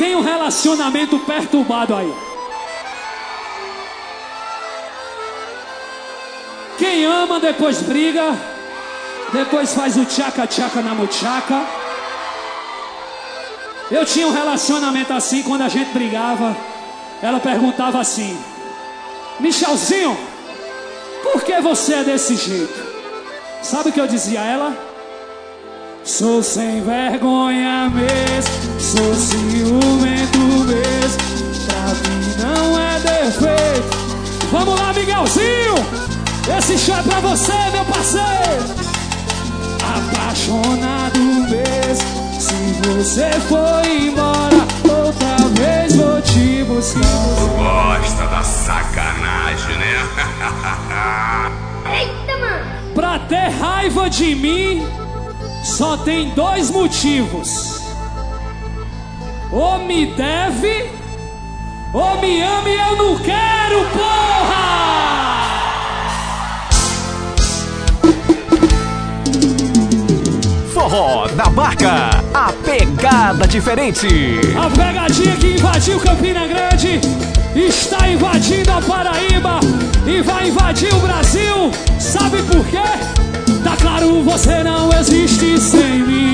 tem um relacionamento perturbado aí? Quem ama depois briga, depois faz o tchaca-tchaca na muchaca. Eu tinha um relacionamento assim, quando a gente brigava, ela perguntava assim: Michelzinho, por que você é desse jeito? Sabe o que eu dizia a ela? Sou sem vergonha mesmo, sou ciumento mesmo, pra mim não é defeito. Vamos lá, Miguelzinho, esse show é pra você, meu parceiro. Apaixonado mesmo, se você for embora, outra vez vou te buscar. Gosta da sacanagem, né? Eita, mano! Pra ter raiva de mim, só tem dois motivos: ou me deve, ou me ama e eu não quero, porra! Forró da Barca, a pegada diferente. A pegadinha que invadiu Campina Grande está invadindo a Paraíba e vai invadir o Brasil. Sabe por quê? Tá claro, você não existe sem mim.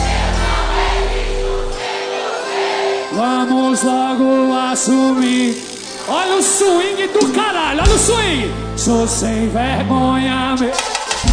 Vamos logo assumir. Olha o swing do caralho, olha o swing. Sou sem vergonha mesmo.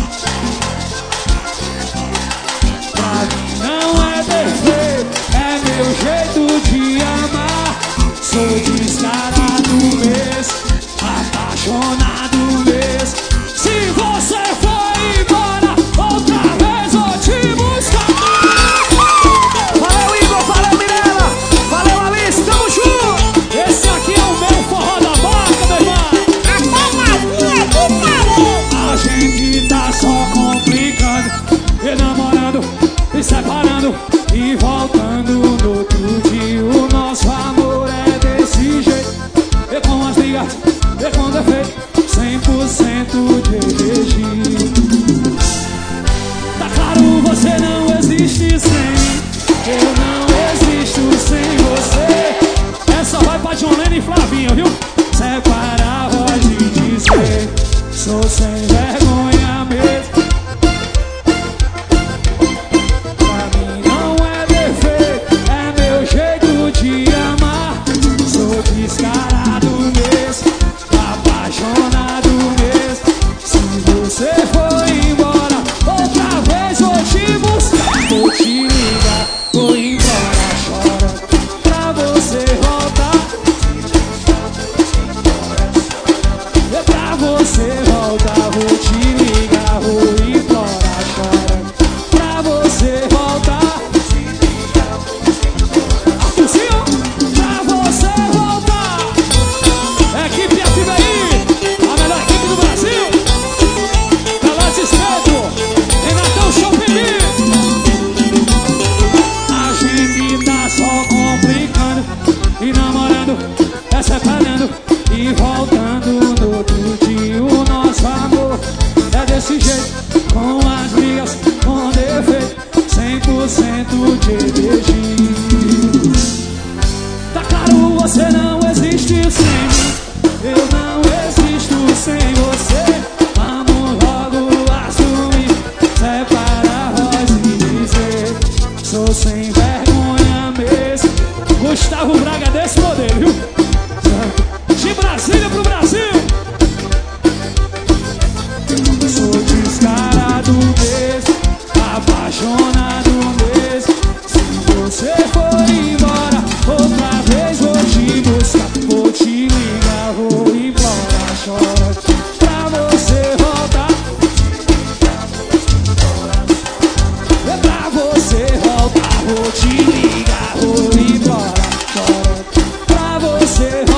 Pra mim não é defeito, é meu jeito de amar. Sou descarado mesmo, apaixonado mesmo. Se você for embora, outra vez vou te buscar. Valeu, Igor, valeu, Mirella, valeu, Alice, tamo junto. Esse aqui é o meu forró da barca, meu irmão. A gente tá só complicando, e namorando, e separando, e voltando no outro dia. O nosso amor é desse jeito, e com as brigas, e com defeito, 100% de energia. Tá claro, você não existe sem mim, eu não existo sem você. Essa vai pra John Lennon e Flavinha, viu? Separa a voz de dizer: sou sem vergonha mesmo. Pra mim não é defeito, é meu jeito de amar. Sou descarado mesmo, apaixonado mesmo. Se você for embora, outra vez vou te buscar. Vou te ligar, vou embora, chora pra você voltar. É pra você voltar, vou te ligar, vou embora, chora pra você voltar. Arthurzinho, pra você voltar. Equipe FBI, a melhor equipe do Brasil. Pelotes Pedro, Renatão Chopin. A gente tá só complicando, e namorando, é separando, e voltando no outro dia. O nosso amor é desse jeito, com as brigas, com defeito, 100% de energia. Tá claro, você não existe sem mim, eu não existo sem você. Vamos logo assumir, separar a voz e dizer: sou sem vergonha mesmo. Gustavo Braga desse modelo, viu? De Brasília pro Brasil. Sou descarado mesmo, apaixonado mesmo. Se você for embora, outra vez vou te buscar. Vou te ligar, vou embora, chora pra você voltar. É pra você voltar, vou te ligar, vou embora, chora pra você voltar.